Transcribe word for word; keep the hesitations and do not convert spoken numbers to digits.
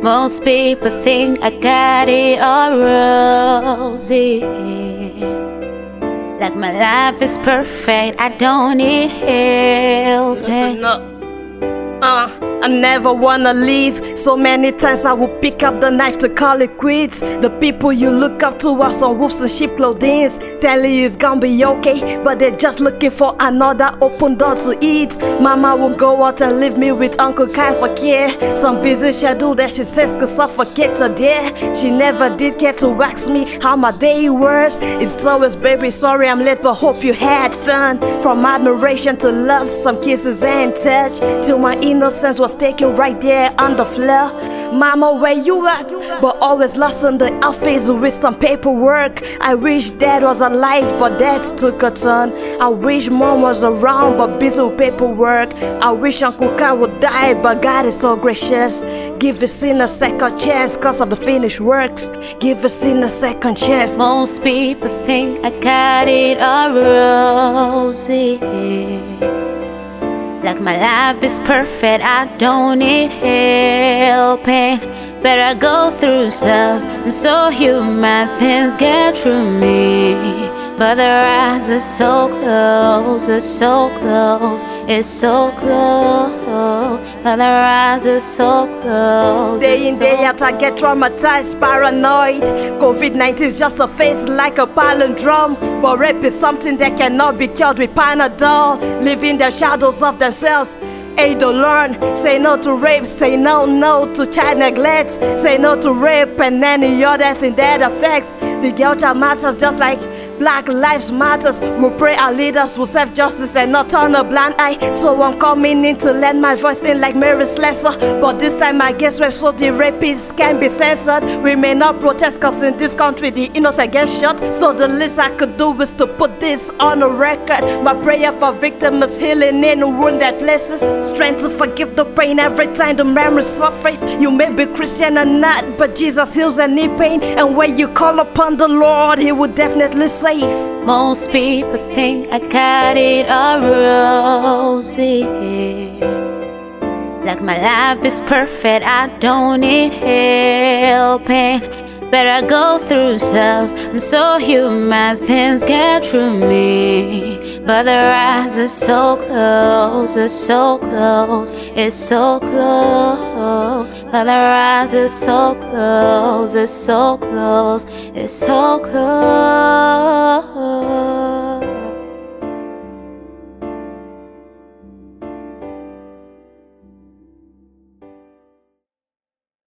Most people think I got it all rosy, like my life is perfect, I don't need help. Listen up. Uh, I never wanna leave. So many times I would pick up the knife to call it quits. The people you look up to are some wolves in sheep clothing, telling you it's gonna be okay, but they're just looking for another open door to eat. Mama will go out and leave me with Uncle Kai for care. Some busy schedule that she says could suffocate her there. She never did care to ask me how my day was. It's always, baby, sorry I'm late, but hope you had fun. From admiration to lust, some kisses and touch, till my innocence was taken right there on the floor. Mama, where you at? But always lost in the office with some paperwork. I wish dad was alive, but dad took a turn. I wish mom was around, but busy with paperwork. I wish Uncle Kai would die, but God is so gracious. Give a sin a second chance, cause of the finished works. Give a sin a second chance. Most people think I got it all rosy, like my life is perfect, I don't need help. But I go through stuff, I'm so human, things get through me. But the rise is so close, it's so close, it's so close. But the rise is so close. Day in, day out, I get traumatized, paranoid. COVID nineteen is just a face like a palindrome. But rape is something that cannot be cured with Panadol. Living the shadows of themselves. Aid to learn, say no to rape, say no, no to child neglect, say no to rape and any other thing that affects. The girl child matters just like Black Lives Matters. We pray our leaders will serve justice and not turn a blind eye. So I'm coming in to lend my voice in like Mary Slessor. But this time I guess rape so the rapists can be censored. We may not protest cause in this country the innocent get shot. So the least I could do is to put this on a record. My prayer for victims healing in wounded places. Strength to forgive the pain every time the memory surface. You may be Christian or not, but Jesus heals any pain. And when you call upon the Lord, He will definitely save. Most people think I got it all rosy, like my life is perfect, I don't need help. But I go through stuff, I'm so human, things get through me. But the rise is so close, it's so close, it's so close. But the rise is so close, it's so close, it's so close.